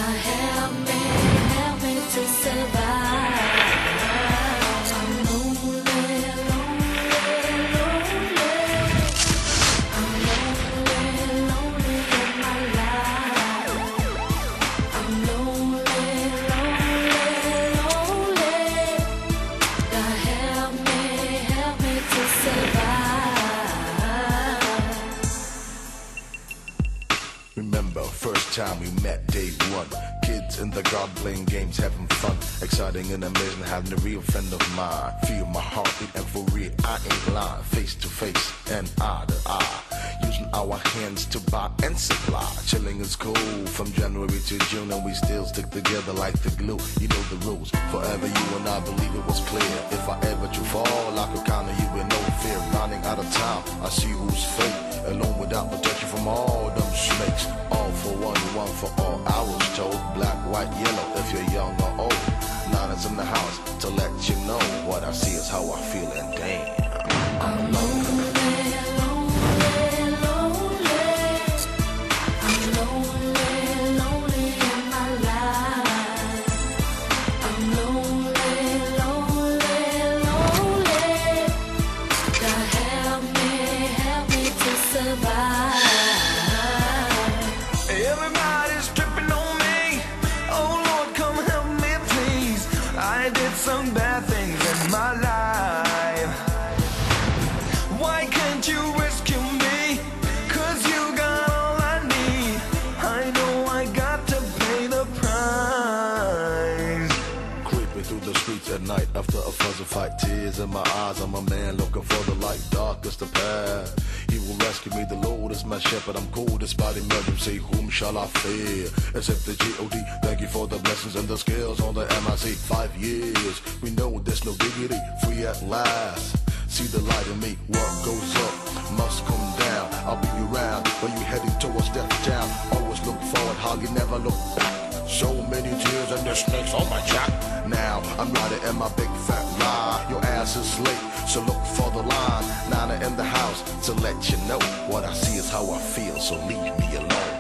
help me to survive. I'm lonely, lonely, lonely. I'm lonely, lonely in my life. I'm lonely, lonely, lonely. God help me to survive. Remember, first time we met, day one. Kids in the garden playing games, having fun. Exciting and amazing, having a real friend of mine. Feel my heartbeat and for real, I ain't lying. Face to face and eye to eye. Using our hands to buy and supply. Chilling is cool from January to June, and we still stick together like the glue. You know the rules. Forever you and I believe it was clear. If I ever to fall, I could count on you with no fear. Running out of time, I see who's fake. Alone without protection from all them snakes. All for one, one for all. I was told black, white, yellow. If you're young or old, nine is in the house to let you know what I see is how I feel, and damn, I'm lonely. Everybody's tripping on me. Oh Lord, come help me please. I did some bad things in my life. Why can't you rescue me? 'Cause you got all I need. I know I got to pay the price. Creeping through the streets at night after a fuzzy fight. Tears in my eyes, I'm a man looking for the light. Darkest the path. He will rescue me, the Lord is my shepherd. I'm cool despite emergency. Whom shall I fear? Except the G.O.D. Thank you for the blessings and the skills on the MIC. 5 years, we know there's no dignity. Free at last. See the light in me. Work goes up, must come down. I'll be around when you heading towards death town. Always look forward, how you never look back. So many tears and the snakes on my jack. Now I'm riding in my big fat ride. Your ass is late, so look for the line. Nana in the house to let you know what I see is how I feel. So leave me alone.